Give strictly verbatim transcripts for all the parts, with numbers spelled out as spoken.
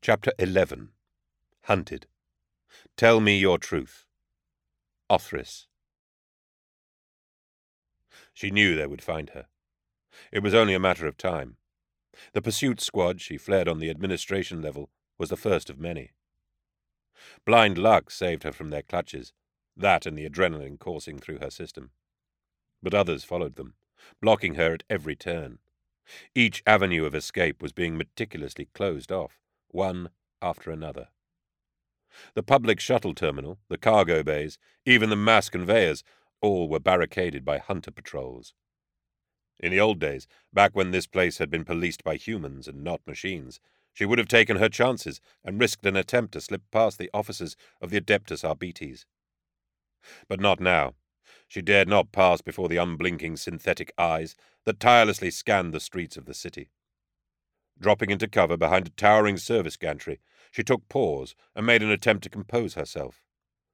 Chapter eleven. Hunted. Tell me your truth. Othris. She knew they would find her. It was only a matter of time. The pursuit squad she fled on the administration level was the first of many. Blind luck saved her from their clutches, that and the adrenaline coursing through her system. But others followed them, blocking her at every turn. Each avenue of escape was being meticulously closed off, one after another. The public shuttle terminal, the cargo bays, even the mass conveyors, all were barricaded by hunter patrols. In the old days, back when this place had been policed by humans and not machines, she would have taken her chances and risked an attempt to slip past the officers of the Adeptus Arbites. But not now. She dared not pass before the unblinking synthetic eyes that tirelessly scanned the streets of the city. Dropping into cover behind a towering service gantry, she took pause and made an attempt to compose herself.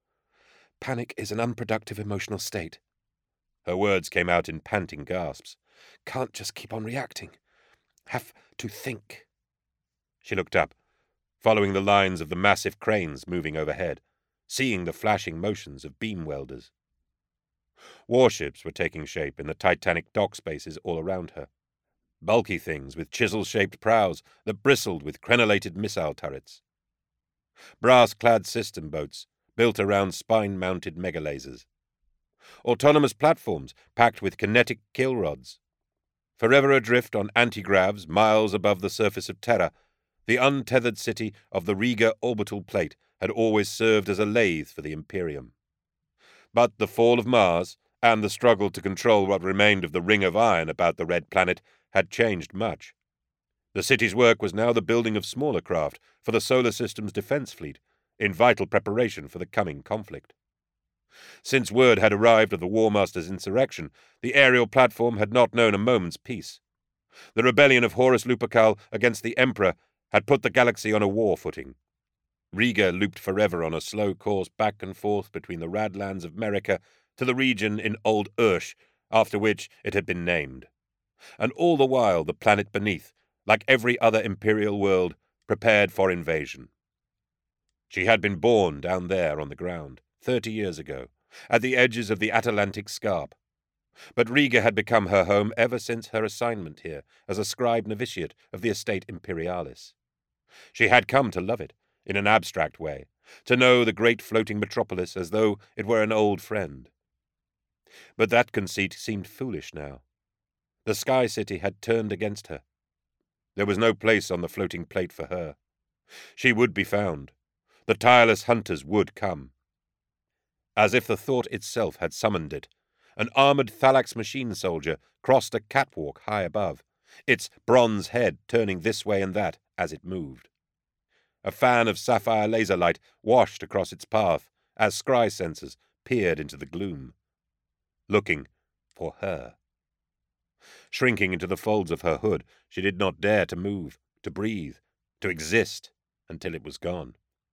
Panic is an unproductive emotional state. Her words came out in panting gasps. Can't just keep on reacting. Have to think. She looked up, following the lines of the massive cranes moving overhead, seeing the flashing motions of beam welders. Warships were taking shape in the titanic dock spaces all around her. Bulky things with chisel-shaped prows that bristled with crenellated missile turrets. Brass-clad system boats built around spine-mounted megalasers. Autonomous platforms packed with kinetic kill rods. Forever adrift on anti-gravs miles above the surface of Terra, the untethered city of the Riga orbital plate had always served as a lathe for the Imperium. But the fall of Mars and the struggle to control what remained of the ring of iron about the red planet had changed much. The city's work was now the building of smaller craft for the solar system's defense fleet, in vital preparation for the coming conflict. Since word had arrived of the War Master's insurrection, the aerial platform had not known a moment's peace. The rebellion of Horus Lupercal against the Emperor had put the galaxy on a war footing. Riga looped forever on a slow course back and forth between the Radlands of Merica to the region in Old Ursh, after which it had been named. And all the while the planet beneath, like every other imperial world, prepared for invasion. She had been born down there on the ground, thirty years ago, at the edges of the Atalantic Scarp. But Riga had become her home ever since her assignment here as a scribe novitiate of the Estate Imperialis. She had come to love it, in an abstract way, to know the great floating metropolis as though it were an old friend. But that conceit seemed foolish now. The Sky City had turned against her. There was no place on the floating plate for her. She would be found. The tireless hunters would come. As if the thought itself had summoned it, an armored Thalax machine soldier crossed a catwalk high above, its bronze head turning this way and that as it moved. A fan of sapphire laser light washed across its path as scry sensors peered into the gloom, looking for her. Shrinking into the folds of her hood, she did not dare to move, to breathe, to exist until it was gone.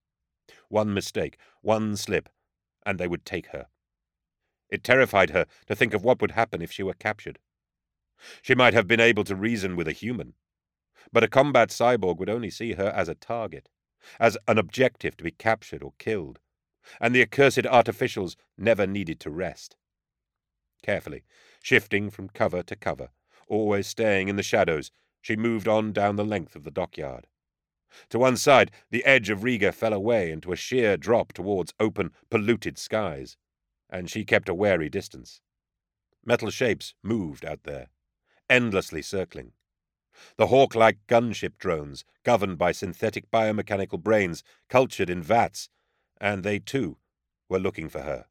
One mistake, one slip, and they would take her. It terrified her to think of what would happen if she were captured. She might have been able to reason with a human, but a combat cyborg would only see her as a target, as an objective to be captured or killed, and the accursed artificials never needed to rest. Carefully, shifting from cover to cover, always staying in the shadows, she moved on down the length of the dockyard. To one side, the edge of Riga fell away into a sheer drop towards open, polluted skies, and she kept a wary distance. Metal shapes moved out there, endlessly circling. The hawk-like gunship drones, governed by synthetic biomechanical brains cultured in vats, and they, too, were looking for her.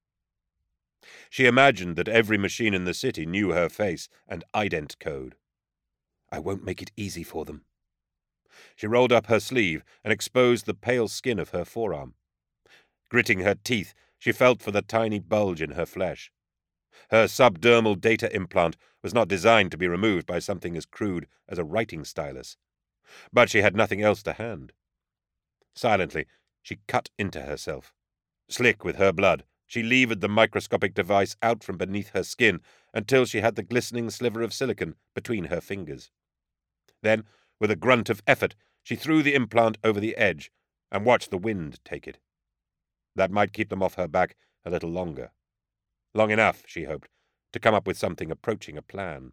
She imagined that every machine in the city knew her face and ident code. I won't make it easy for them. She rolled up her sleeve and exposed the pale skin of her forearm. Gritting her teeth, she felt for the tiny bulge in her flesh. Her subdermal data implant was not designed to be removed by something as crude as a writing stylus, but she had nothing else to hand. Silently, she cut into herself. Slick with her blood, she levered the microscopic device out from beneath her skin until she had the glistening sliver of silicon between her fingers. Then, with a grunt of effort, She threw the implant over the edge and watched the wind take it. That might keep them off her back a little longer. Long enough, she hoped, to come up with something approaching a plan.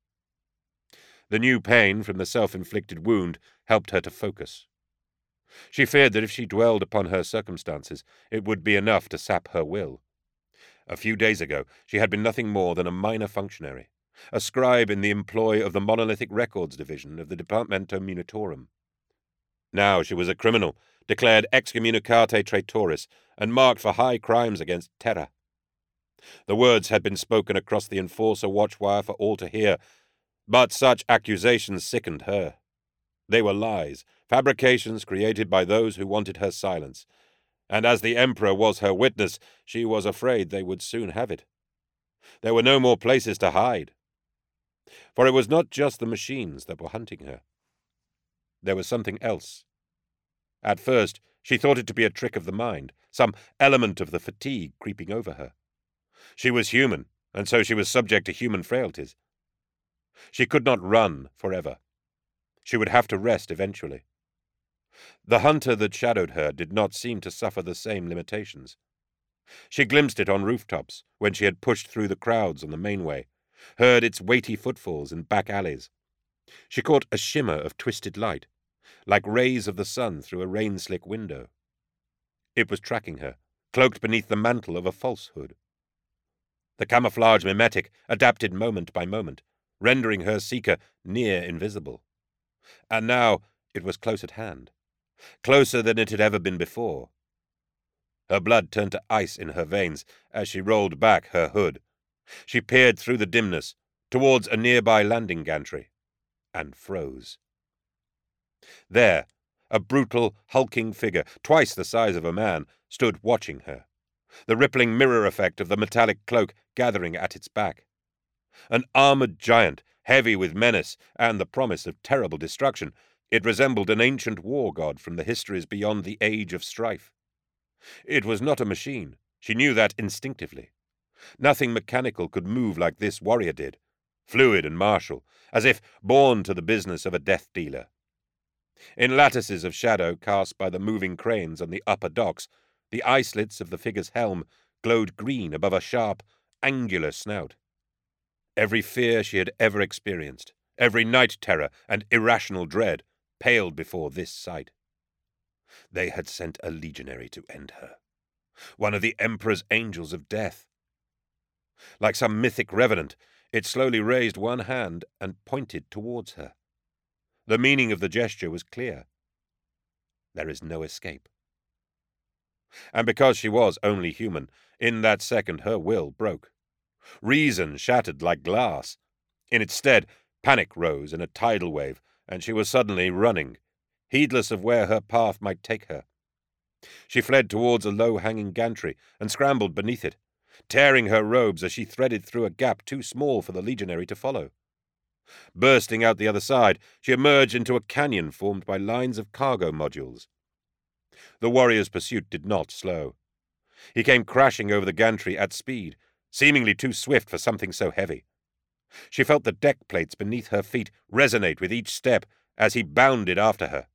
The new pain from the self-inflicted wound helped her to focus. She feared that if she dwelled upon her circumstances, it would be enough to sap her will. A few days ago, she had been nothing more than a minor functionary, a scribe in the employ of the Monolithic Records Division of the Departamento Munitorum. Now she was a criminal, declared excommunicate traitoris, and marked for high crimes against Terra. The words had been spoken across the Enforcer watchwire for all to hear, but such accusations sickened her. They were lies, fabrications created by those who wanted her silence, and as the Emperor was her witness, she was afraid they would soon have it. There were no more places to hide. For it was not just the machines that were hunting her. There was something else. At first, she thought it to be a trick of the mind, some element of the fatigue creeping over her. She was human, and so she was subject to human frailties. She could not run forever. She would have to rest eventually. The hunter that shadowed her did not seem to suffer the same limitations. She glimpsed it on rooftops when she had pushed through the crowds on the mainway, heard its weighty footfalls in back alleys. She caught a shimmer of twisted light, like rays of the sun through a rain-slick window. It was tracking her, cloaked beneath the mantle of a falsehood. The camouflage mimetic adapted moment by moment, rendering her seeker near invisible. And now it was close at hand, closer than it had ever been before. Her blood turned to ice in her veins as she rolled back her hood. She peered through the dimness, towards a nearby landing gantry, and froze. There, a brutal, hulking figure, twice the size of a man, stood watching her, the rippling mirror effect of the metallic cloak gathering at its back. An armored giant, heavy with menace and the promise of terrible destruction, it resembled an ancient war god from the histories beyond the age of strife. It was not a machine. She knew that instinctively. Nothing mechanical could move like this warrior did, fluid and martial, as if born to the business of a death dealer. In lattices of shadow cast by the moving cranes on the upper docks, the eye slits of the figure's helm glowed green above a sharp, angular snout. Every fear she had ever experienced, every night terror and irrational dread, paled before this sight. They had sent a legionary to end her, one of the Emperor's angels of death. Like some mythic revenant, it slowly raised one hand and pointed towards her. The meaning of the gesture was clear. There is no escape. And because she was only human, in that second her will broke. Reason shattered like glass. In its stead, panic rose in a tidal wave, and she was suddenly running, heedless of where her path might take her. She fled towards a low-hanging gantry and scrambled beneath it, tearing her robes as she threaded through a gap too small for the legionary to follow. Bursting out the other side, she emerged into a canyon formed by lines of cargo modules. The warrior's pursuit did not slow. He came crashing over the gantry at speed, seemingly too swift for something so heavy. She felt the deck plates beneath her feet resonate with each step as he bounded after her.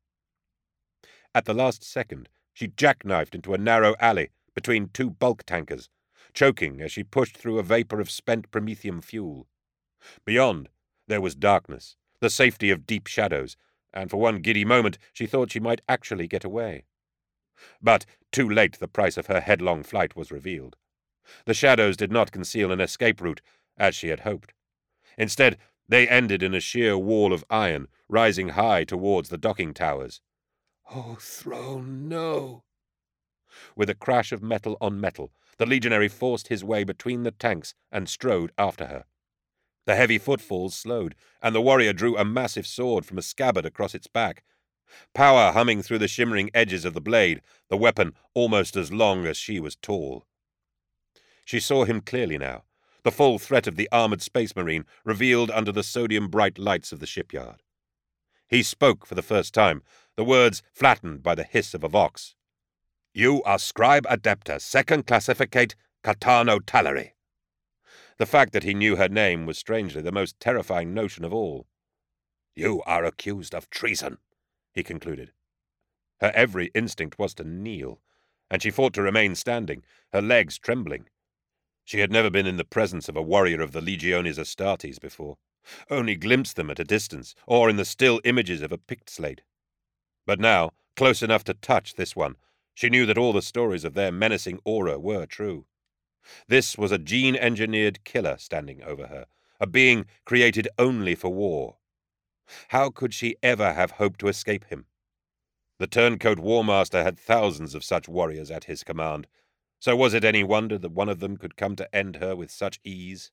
At the last second, she jackknifed into a narrow alley between two bulk tankers, choking as she pushed through a vapor of spent promethium fuel. Beyond, there was darkness, the safety of deep shadows, and for one giddy moment she thought she might actually get away. But too late the price of her headlong flight was revealed. The shadows did not conceal an escape route, as she had hoped. Instead, they ended in a sheer wall of iron, rising high towards the docking towers. "Oh, throne, no!" With a crash of metal on metal, the legionary forced his way between the tanks and strode after her. The heavy footfalls slowed, and the warrior drew a massive sword from a scabbard across its back. Power humming through the shimmering edges of the blade, the weapon almost as long as she was tall. She saw him clearly now, the full threat of the armored space marine revealed under the sodium-bright lights of the shipyard. He spoke for the first time, the words flattened by the hiss of a vox. "You are Scribe Adepta, second classificate, Catano Talari." The fact that he knew her name was strangely the most terrifying notion of all. "You are accused of treason," he concluded. Her every instinct was to kneel, and she fought to remain standing, her legs trembling. She had never been in the presence of a warrior of the Legiones Astartes before, only glimpsed them at a distance, or in the still images of a pict slate. But now, close enough to touch this one, she knew that all the stories of their menacing aura were true. This was a gene-engineered killer standing over her, a being created only for war. How could she ever have hoped to escape him? The turncoat War Master had thousands of such warriors at his command, so was it any wonder that one of them could come to end her with such ease?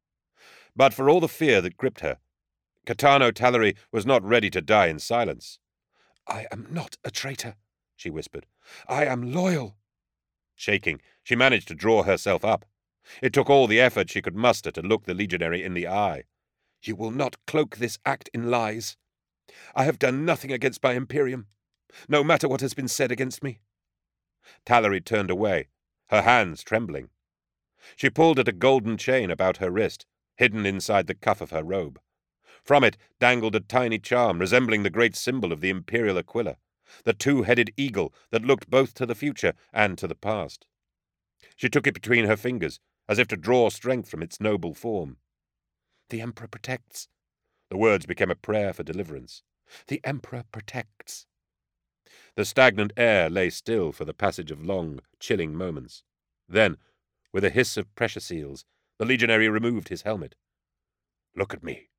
But for all the fear that gripped her, Gaetano Tallery was not ready to die in silence. "I am not a traitor," she whispered. "I am loyal." Shaking, she managed to draw herself up. It took all the effort she could muster to look the legionary in the eye. "You will not cloak this act in lies. I have done nothing against my Imperium, no matter what has been said against me." Tallery turned away, her hands trembling. She pulled at a golden chain about her wrist, hidden inside the cuff of her robe. From it dangled a tiny charm resembling the great symbol of the Imperial Aquila, the two-headed eagle that looked both to the future and to the past. She took it between her fingers, as if to draw strength from its noble form. "The Emperor protects." The words became a prayer for deliverance. "The Emperor protects." The stagnant air lay still for the passage of long, chilling moments. Then, with a hiss of pressure seals, the legionary removed his helmet. "Look at me."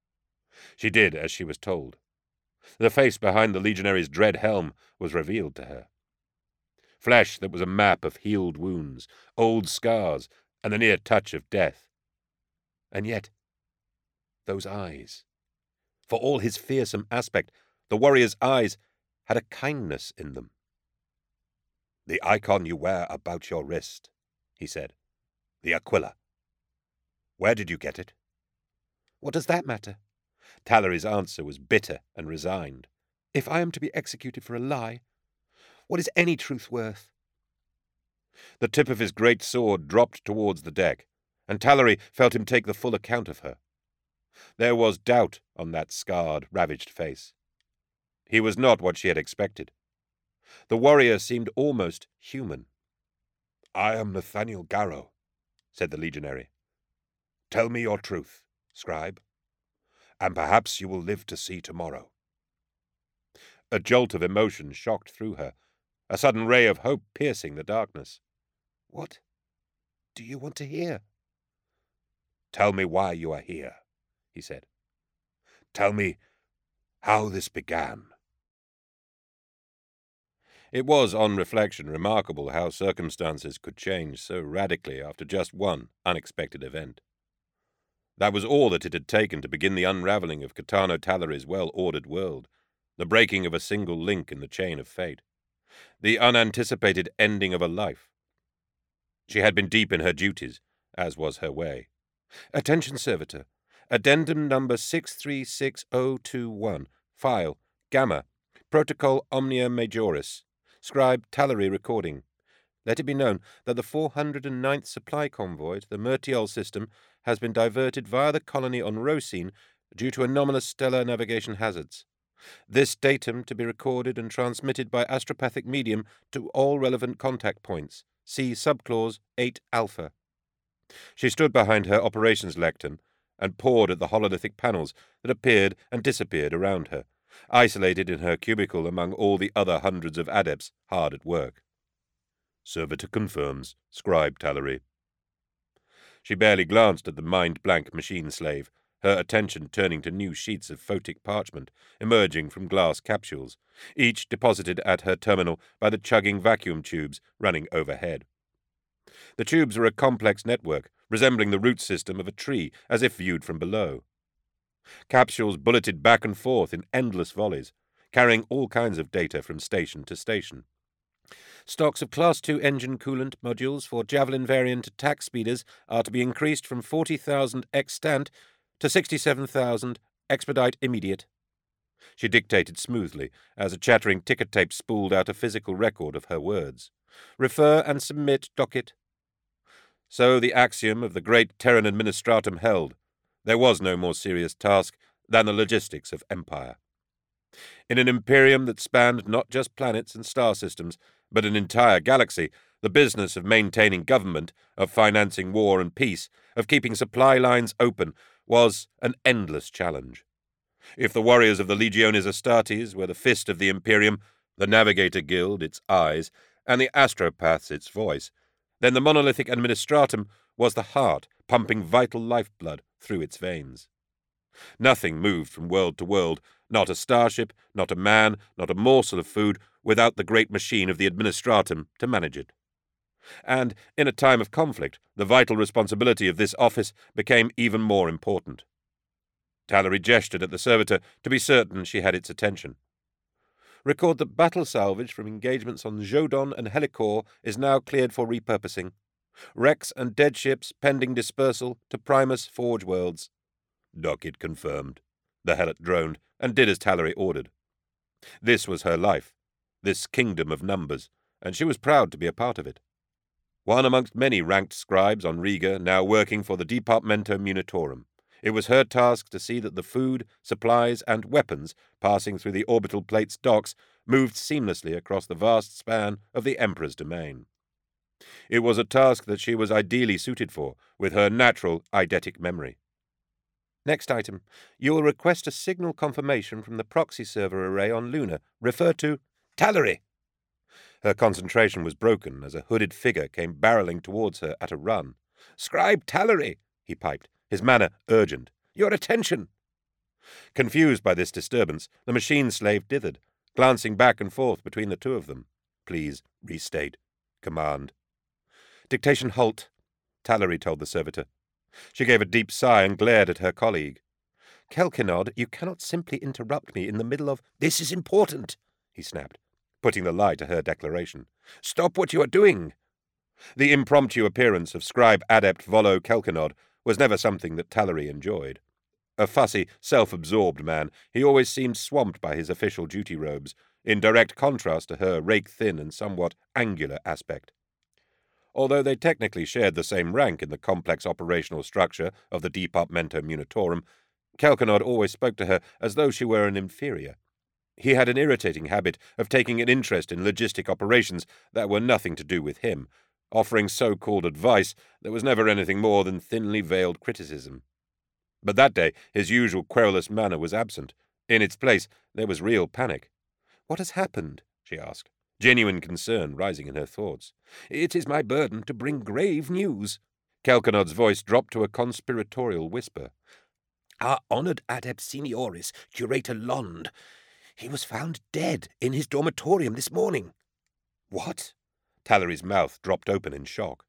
She did as she was told. The face behind the legionary's dread helm was revealed to her. Flesh that was a map of healed wounds, old scars, and the near touch of death. And yet, those eyes. For all his fearsome aspect, the warrior's eyes had a kindness in them. "The icon you wear about your wrist," he said. "The Aquila. Where did you get it?" "What does that matter?" Tallery's answer was bitter and resigned. "If I am to be executed for a lie, what is any truth worth?" The tip of his great sword dropped towards the deck, and Tallery felt him take the full account of her. There was doubt on that scarred, ravaged face. He was not what she had expected. The warrior seemed almost human. "I am Nathaniel Garrow," said the legionary. "Tell me your truth, scribe, and perhaps you will live to see tomorrow." A jolt of emotion shocked through her, a sudden ray of hope piercing the darkness. "What do you want to hear?" "Tell me why you are here," he said. "Tell me how this began." It was, on reflection, remarkable how circumstances could change so radically after just one unexpected event. That was all that it had taken to begin the unravelling of Gaetano Tallery's well-ordered world, the breaking of a single link in the chain of fate, the unanticipated ending of a life. She had been deep in her duties, as was her way. "Attention, Servitor. Addendum number six three six zero two one. File, Gamma. Protocol Omnia Majoris. Scribe Tallery recording. Let it be known that the four hundred ninth supply convoy to the Myrtiol system has been diverted via the colony on Rosine due to anomalous stellar navigation hazards. This datum to be recorded and transmitted by astropathic medium to all relevant contact points. See subclause eight alpha." She stood behind her operations lectern and pawed at the hololithic panels that appeared and disappeared around her, isolated in her cubicle among all the other hundreds of adepts hard at work. "Servitor confirms, Scribe Tallery." She barely glanced at the mind-blank machine slave, her attention turning to new sheets of photic parchment emerging from glass capsules, each deposited at her terminal by the chugging vacuum tubes running overhead. The tubes were a complex network, resembling the root system of a tree as if viewed from below. Capsules bulleted back and forth in endless volleys, carrying all kinds of data from station to station. Stocks of Class two engine coolant modules for Javelin variant attack speeders are to be increased from forty thousand extant to sixty-seven thousand expedite immediate. She dictated smoothly as a chattering ticker tape spooled out a physical record of her words. "Refer and submit docket." So the axiom of the great Terran Administratum held. There was no more serious task than the logistics of empire. In an imperium that spanned not just planets and star systems, but an entire galaxy, the business of maintaining government, of financing war and peace, of keeping supply lines open, was an endless challenge. If the warriors of the Legiones Astartes were the fist of the Imperium, the Navigator Guild its eyes, and the Astropaths its voice, then the monolithic Administratum was the heart, pumping vital lifeblood through its veins. Nothing moved from world to world, not a starship, not a man, not a morsel of food, without the great machine of the Administratum to manage it. And, in a time of conflict, the vital responsibility of this office became even more important. Tallery gestured at the servitor to be certain she had its attention. Record that battle salvage from engagements on Jodon and Helicore is now cleared for repurposing. Wrecks and dead ships pending dispersal to Primus Forge Worlds. Docket confirmed. The helot droned and did as Tallery ordered. This was her life, this kingdom of numbers, and she was proud to be a part of it. One amongst many ranked scribes on Riga now working for the Departamento Munitorum, it was her task to see that the food, supplies, and weapons passing through the orbital plate's docks moved seamlessly across the vast span of the Emperor's domain. It was a task that she was ideally suited for, with her natural eidetic memory. Next item. You will request a signal confirmation from the proxy server array on Luna. Refer to Tallery. Her concentration was broken as a hooded figure came barreling towards her at a run. Scribe Tallery, he piped, his manner urgent. Your attention! Confused by this disturbance, the machine slave dithered, glancing back and forth between the two of them. Please, restate. Command. Dictation halt, Tallery told the servitor. She gave a deep sigh and glared at her colleague. Kelkinod, you cannot simply interrupt me in the middle of— This is important, he snapped, putting the lie to her declaration. Stop what you are doing. The impromptu appearance of scribe adept Volo Kelkinod was never something that Tallery enjoyed. A fussy, self-absorbed man, he always seemed swamped by his official duty robes, in direct contrast to her rake-thin and somewhat angular aspect. Although they technically shared the same rank in the complex operational structure of the Departamento Munitorum, Kelkinod always spoke to her as though she were an inferior. He had an irritating habit of taking an interest in logistic operations that were nothing to do with him, offering so-called advice that was never anything more than thinly veiled criticism. But that day his usual querulous manner was absent. In its place there was real panic. What has happened? She asked, genuine concern rising in her thoughts. It is my burden to bring grave news. Kelkinod's voice dropped to a conspiratorial whisper. Our honoured adept senioris, Curator Lond, he was found dead in his dormitorium this morning. What? Tallery's mouth dropped open in shock.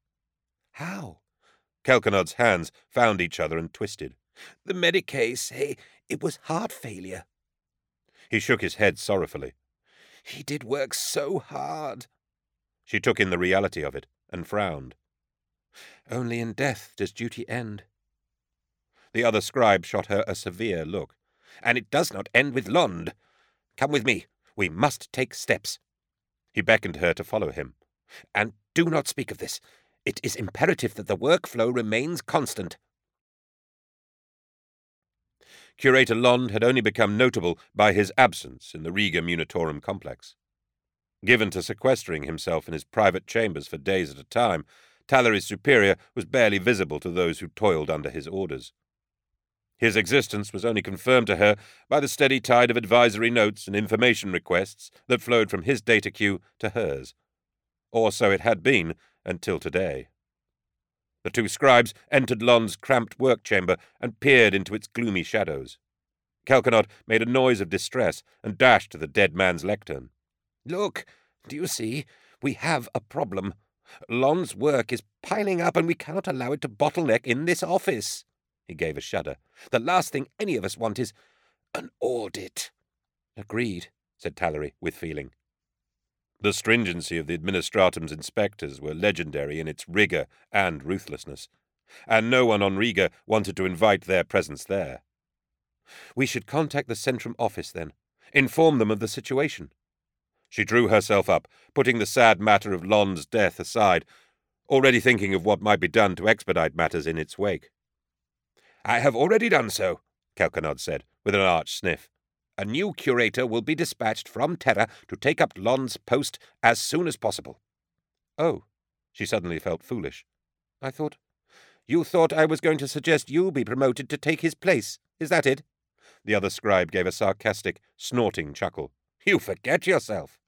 How? Kelkinod's hands found each other and twisted. The medicae say it was heart failure. He shook his head sorrowfully. He did work so hard. She took in the reality of it and frowned. Only in death does duty end. The other scribe shot her a severe look. And it does not end with Lond. Come with me. We must take steps. He beckoned her to follow him. And do not speak of this. It is imperative that the workflow remains constant. Curator Lond had only become notable by his absence in the Riga Munitorum complex. Given to sequestering himself in his private chambers for days at a time, Tallery's superior was barely visible to those who toiled under his orders. His existence was only confirmed to her by the steady tide of advisory notes and information requests that flowed from his data queue to hers. Or so it had been until today. The two scribes entered Lond's cramped work chamber and peered into its gloomy shadows. Kelkinod made a noise of distress and dashed to the dead man's lectern. Look, do you see? We have a problem. Lond's work is piling up and we cannot allow it to bottleneck in this office. He gave a shudder. The last thing any of us want is an audit. Agreed, said Tallery with feeling. The stringency of the Administratum's inspectors were legendary in its rigour and ruthlessness, and no one on Riga wanted to invite their presence there. We should contact the Centrum office, then. Inform them of the situation. She drew herself up, putting the sad matter of Lond's death aside, already thinking of what might be done to expedite matters in its wake. I have already done so, Kelkinod said, with an arch sniff. A new curator will be dispatched from Terra to take up Lon's post as soon as possible. Oh, she suddenly felt foolish. I thought... You thought I was going to suggest you be promoted to take his place. Is that it? The other scribe gave a sarcastic, snorting chuckle. You forget yourself.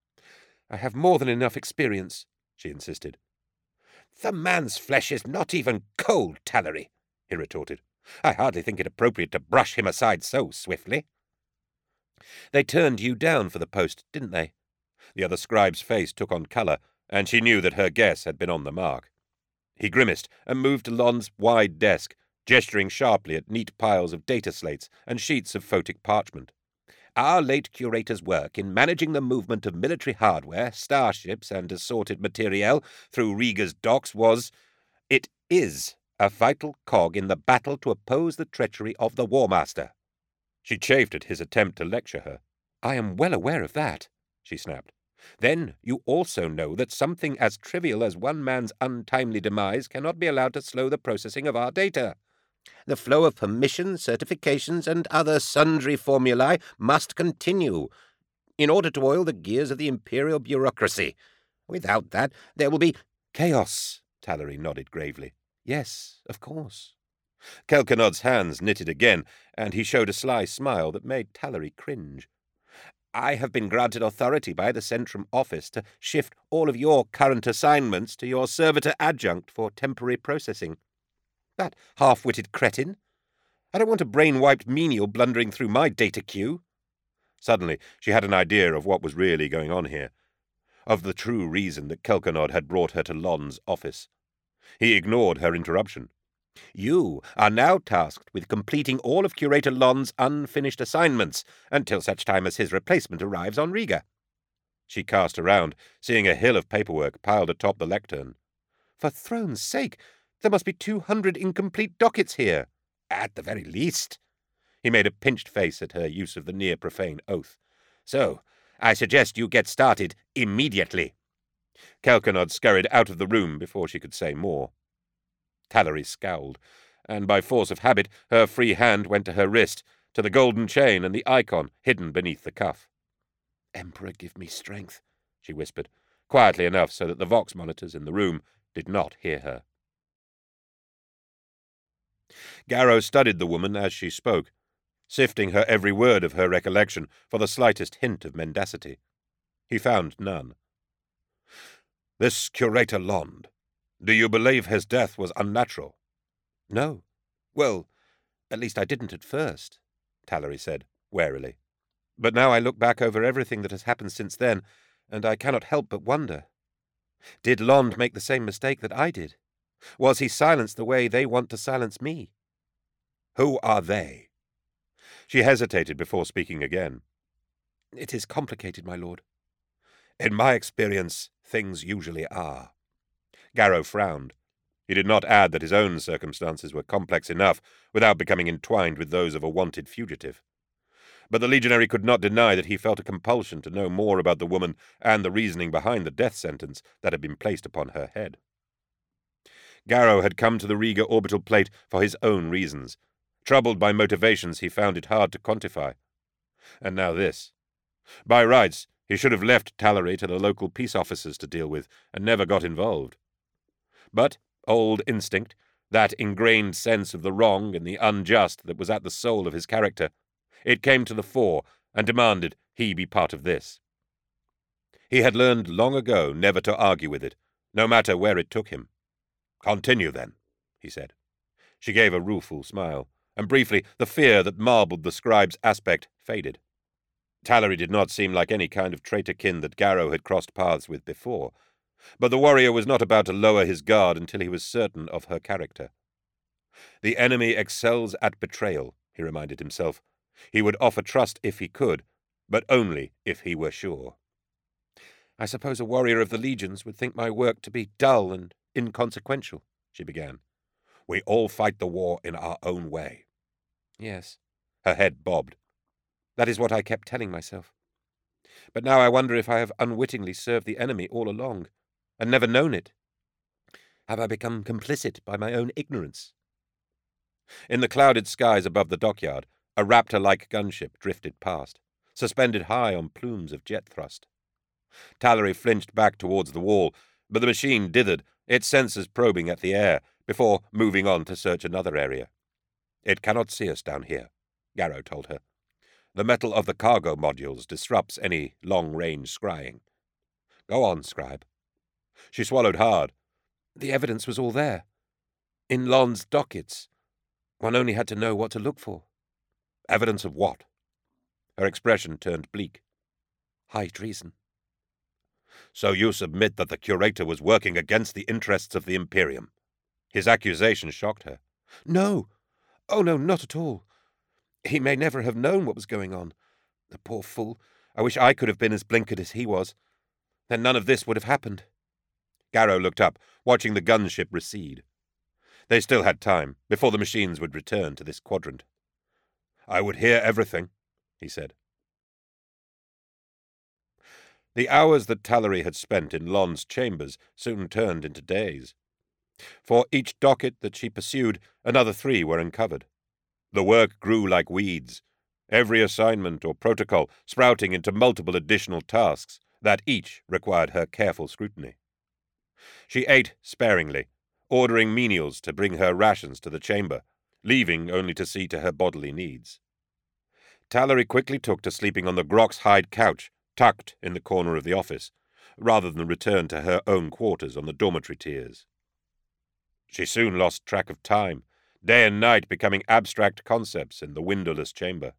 I have more than enough experience, she insisted. The man's flesh is not even cold, Tallery, he retorted. I hardly think it appropriate to brush him aside so swiftly. They turned you down for the post, didn't they? The other scribe's face took on colour, and she knew that her guess had been on the mark. He grimaced and moved to Lon's wide desk, gesturing sharply at neat piles of data slates and sheets of photic parchment. Our late curator's work in managing the movement of military hardware, starships, and assorted materiel through Riga's docks was, it is, a vital cog in the battle to oppose the treachery of the War Master. She chafed at his attempt to lecture her. I am well aware of that, she snapped. Then you also know that something as trivial as one man's untimely demise cannot be allowed to slow the processing of our data. The flow of permissions, certifications, and other sundry formulae must continue in order to oil the gears of the imperial bureaucracy. Without that, there will be chaos, Tallery nodded gravely. Yes, of course. Kelkanod's hands knitted again, and he showed a sly smile that made Tallery cringe. I have been granted authority by the Centrum Office to shift all of your current assignments to your servitor adjunct for temporary processing. That half-witted cretin. I don't want a brain-wiped menial blundering through my data queue. Suddenly she had an idea of what was really going on here, of the true reason that Kelkanod had brought her to Lon's office. He ignored her interruption. You are now tasked with completing all of Curator Lon's unfinished assignments until such time as his replacement arrives on Riga. She cast around, seeing a hill of paperwork piled atop the lectern. For throne's sake, there must be two hundred incomplete dockets here, at the very least. He made a pinched face at her use of the near-profane oath. So, I suggest you get started immediately. Kelkanod scurried out of the room before she could say more. Tallery scowled, and by force of habit her free hand went to her wrist, to the golden chain and the icon hidden beneath the cuff. "Emperor, give me strength," she whispered, quietly enough so that the Vox monitors in the room did not hear her. Garrow studied the woman as she spoke, sifting her every word of her recollection for the slightest hint of mendacity. He found none. "This Curator Lond, do you believe his death was unnatural?" "No. Well, at least I didn't at first," Tallery said, warily. "But now I look back over everything that has happened since then, and I cannot help but wonder. Did Lond make the same mistake that I did? Was he silenced the way they want to silence me?" "Who are they?" She hesitated before speaking again. "It is complicated, my lord." "In my experience, things usually are." Garrow frowned. He did not add that his own circumstances were complex enough without becoming entwined with those of a wanted fugitive. But the legionary could not deny that he felt a compulsion to know more about the woman and the reasoning behind the death sentence that had been placed upon her head. Garrow had come to the Riga orbital plate for his own reasons, troubled by motivations he found it hard to quantify. And now this. By rights, he should have left Tallery to the local peace officers to deal with, and never got involved. But old instinct, that ingrained sense of the wrong and the unjust that was at the soul of his character, it came to the fore and demanded he be part of this. He had learned long ago never to argue with it, no matter where it took him. "Continue, then," he said. She gave a rueful smile, and briefly the fear that marbled the scribe's aspect faded. Tallery did not seem like any kind of traitor-kin that Garrow had crossed paths with before, but the warrior was not about to lower his guard until he was certain of her character. The enemy excels at betrayal, he reminded himself. He would offer trust if he could, but only if he were sure. "I suppose a warrior of the legions would think my work to be dull and inconsequential," she began. "We all fight the war in our own way." "Yes." Her head bobbed. "That is what I kept telling myself. But now I wonder if I have unwittingly served the enemy all along, and never known it. Have I become complicit by my own ignorance?" In the clouded skies above the dockyard, a Raptor-like gunship drifted past, suspended high on plumes of jet thrust. Tallery flinched back towards the wall, but the machine dithered, its sensors probing at the air, before moving on to search another area. "It cannot see us down here," Garrow told her. "The metal of the cargo modules disrupts any long-range scrying." "Go on, Scribe." She swallowed hard. The evidence was all there. In Lon's dockets. One only had to know what to look for. "Evidence of what?" Her expression turned bleak. "High treason." "So you submit that the Curator was working against the interests of the Imperium?" His accusation shocked her. "No! Oh, no, not at all. He may never have known what was going on. The poor fool. I wish I could have been as blinkered as he was. Then none of this would have happened." Garrow looked up, watching the gunship recede. They still had time, before the machines would return to this quadrant. "I would hear everything," he said. The hours that Tallery had spent in Lon's chambers soon turned into days. For each docket that she pursued, another three were uncovered. The work grew like weeds, every assignment or protocol sprouting into multiple additional tasks that each required her careful scrutiny. She ate sparingly, ordering menials to bring her rations to the chamber, leaving only to see to her bodily needs. Tallery quickly took to sleeping on the Grox hide couch, tucked in the corner of the office, rather than return to her own quarters on the dormitory tiers. She soon lost track of time, day and night becoming abstract concepts in the windowless chamber.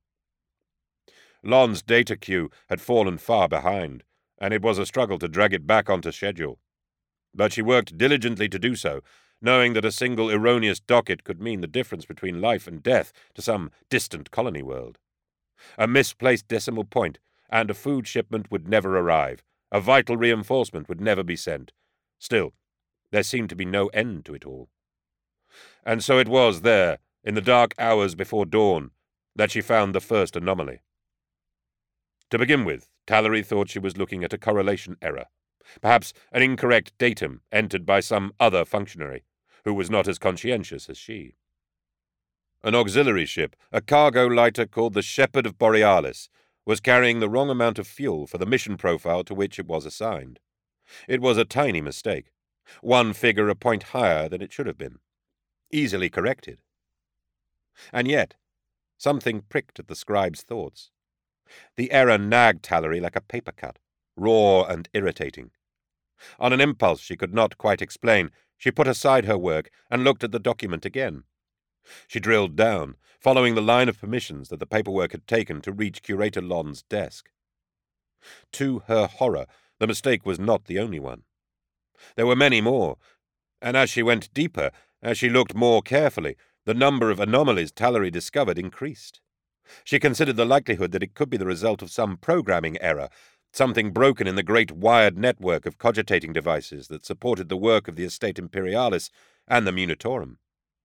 Lon's data queue had fallen far behind, and it was a struggle to drag it back onto schedule. But she worked diligently to do so, knowing that a single erroneous docket could mean the difference between life and death to some distant colony world. A misplaced decimal point, and a food shipment would never arrive. A vital reinforcement would never be sent. Still, there seemed to be no end to it all. And so it was there, in the dark hours before dawn, that she found the first anomaly. To begin with, Tallery thought she was looking at a correlation error, perhaps an incorrect datum entered by some other functionary, who was not as conscientious as she. An auxiliary ship, a cargo lighter called the Shepherd of Borealis, was carrying the wrong amount of fuel for the mission profile to which it was assigned. It was a tiny mistake, one figure a point higher than it should have been, easily corrected. And yet, something pricked at the scribe's thoughts. The error nagged Tallery like a paper cut, raw and irritating. On an impulse she could not quite explain, she put aside her work and looked at the document again. She drilled down, following the line of permissions that the paperwork had taken to reach Curator Lon's desk. To her horror, the mistake was not the only one. There were many more, and as she went deeper, as she looked more carefully, the number of anomalies Tallery discovered increased. She considered the likelihood that it could be the result of some programming error, something broken in the great wired network of cogitating devices that supported the work of the Estate Imperialis and the Munitorum.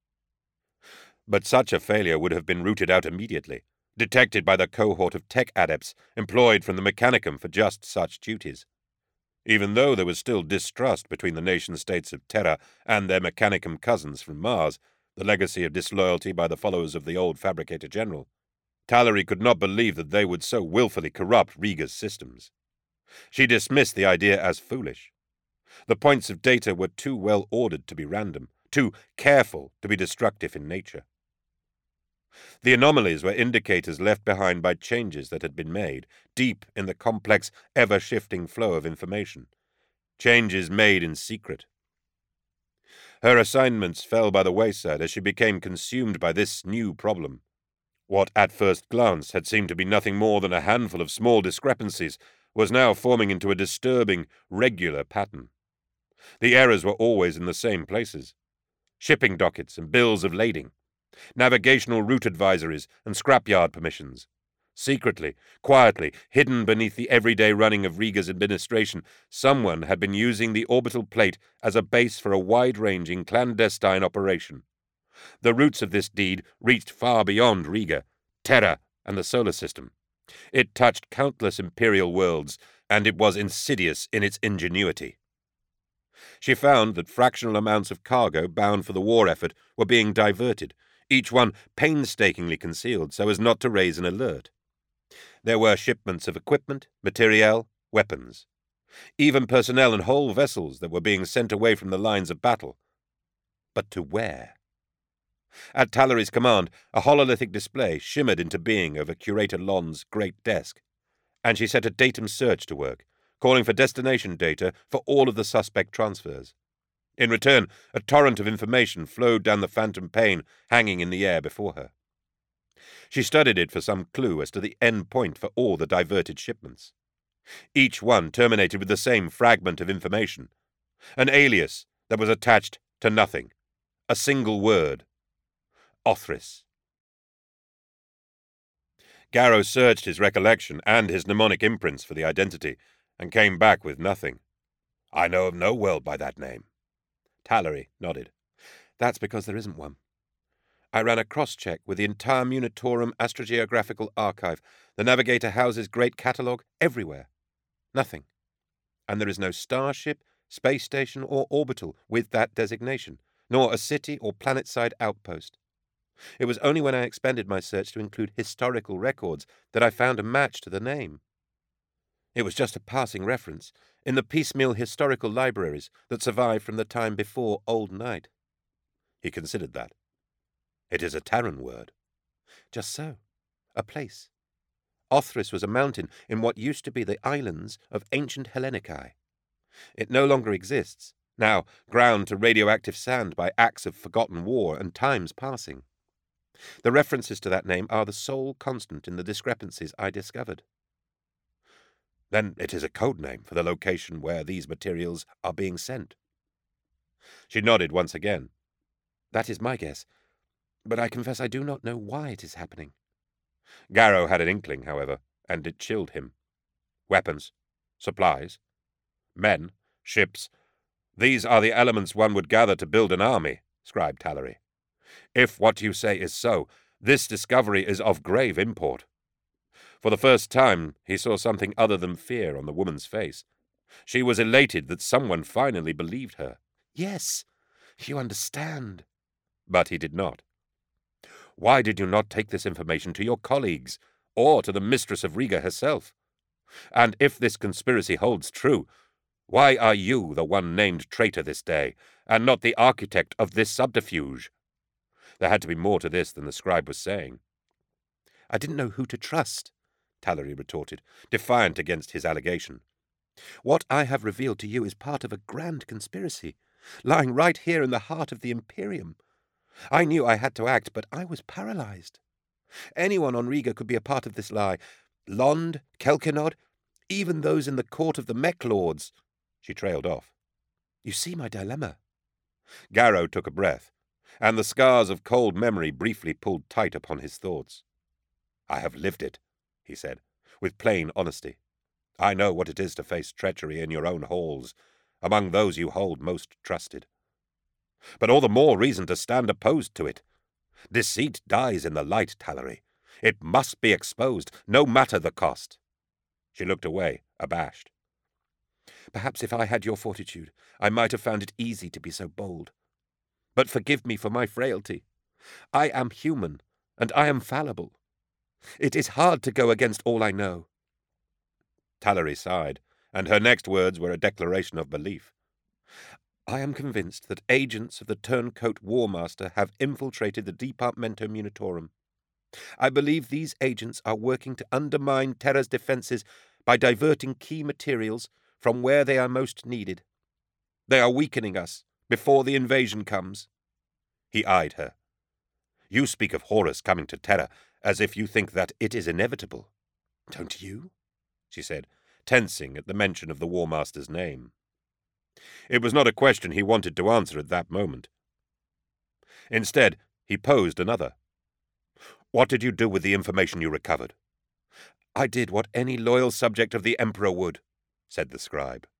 But such a failure would have been rooted out immediately, detected by the cohort of tech adepts employed from the Mechanicum for just such duties. Even though there was still distrust between the nation-states of Terra and their Mechanicum cousins from Mars, the legacy of disloyalty by the followers of the old Fabricator General, Tallery could not believe that they would so willfully corrupt Riga's systems. She dismissed the idea as foolish. The points of data were too well ordered to be random, too careful to be destructive in nature. The anomalies were indicators left behind by changes that had been made, deep in the complex, ever-shifting flow of information. Changes made in secret. Her assignments fell by the wayside as she became consumed by this new problem. What at first glance had seemed to be nothing more than a handful of small discrepancies was now forming into a disturbing, regular pattern. The errors were always in the same places. Shipping dockets and bills of lading, navigational route advisories and scrapyard permissions. Secretly, quietly, hidden beneath the everyday running of Riga's administration, someone had been using the orbital plate as a base for a wide-ranging clandestine operation. The roots of this deed reached far beyond Riga, Terra, and the solar system. It touched countless imperial worlds, and it was insidious in its ingenuity. She found that fractional amounts of cargo bound for the war effort were being diverted, each one painstakingly concealed so as not to raise an alert. There were shipments of equipment, materiel, weapons, even personnel and whole vessels that were being sent away from the lines of battle. But to where? At Tallery's command, a hololithic display shimmered into being over Curator Lon's great desk, and she set a datum search to work, calling for destination data for all of the suspect transfers. In return, a torrent of information flowed down the phantom pane hanging in the air before her. She studied it for some clue as to the end point for all the diverted shipments. Each one terminated with the same fragment of information, an alias that was attached to nothing, a single word: Othris. Garrow searched his recollection and his mnemonic imprints for the identity, and came back with nothing. "I know of no world by that name." Tallery nodded. "That's because there isn't one. I ran a cross-check with the entire Munitorum Astrogeographical Archive. The Navigator houses great catalogue everywhere. Nothing. And there is no starship, space station, or orbital with that designation, nor a city or planet-side outpost. It was only when I expanded my search to include historical records that I found a match to the name. It was just a passing reference in the piecemeal historical libraries that survived from the time before Old Night." He considered that. "It is a Terran word." "Just so. A place. Othris was a mountain in what used to be the islands of ancient Hellenicae. It no longer exists, now ground to radioactive sand by acts of forgotten war and times passing. The references to that name are the sole constant in the discrepancies I discovered." "Then it is a code name for the location where these materials are being sent." She nodded once again. "That is my guess, but I confess I do not know why it is happening." Garrow had an inkling, however, and it chilled him. "Weapons, supplies, men, ships, these are the elements one would gather to build an army," scribed Tallery. "If what you say is so, this discovery is of grave import." For the first time, he saw something other than fear on the woman's face. She was elated that someone finally believed her. "Yes, you understand." But he did not. "Why did you not take this information to your colleagues, or to the mistress of Riga herself? And if this conspiracy holds true, why are you the one named traitor this day, and not the architect of this subterfuge?" There had to be more to this than the scribe was saying. "I didn't know who to trust," Tallery retorted, defiant against his allegation. "What I have revealed to you is part of a grand conspiracy, lying right here in the heart of the Imperium. I knew I had to act, but I was paralyzed. Anyone on Riga could be a part of this lie. Lond, Kelkinod, even those in the court of the Mech Lords." She trailed off. "You see my dilemma." Garrow took a breath, and the scars of cold memory briefly pulled tight upon his thoughts. "I have lived it," he said, with plain honesty. "I know what it is to face treachery in your own halls, among those you hold most trusted. But all the more reason to stand opposed to it. Deceit dies in the light, Tallery. It must be exposed, no matter the cost." She looked away, abashed. "Perhaps if I had your fortitude, I might have found it easy to be so bold. But forgive me for my frailty. I am human, and I am fallible. It is hard to go against all I know." Tallery sighed, and her next words were a declaration of belief. "I am convinced that agents of the Turncoat War Master have infiltrated the Departamento Munitorum. I believe these agents are working to undermine Terra's defenses by diverting key materials from where they are most needed. They are weakening us before the invasion comes." He eyed her. "You speak of Horus coming to Terra as if you think that it is inevitable." "Don't you?" she said, tensing at the mention of the War Master's name. It was not a question he wanted to answer at that moment. Instead, he posed another. "What did you do with the information you recovered?" "I did what any loyal subject of the Emperor would," said the scribe.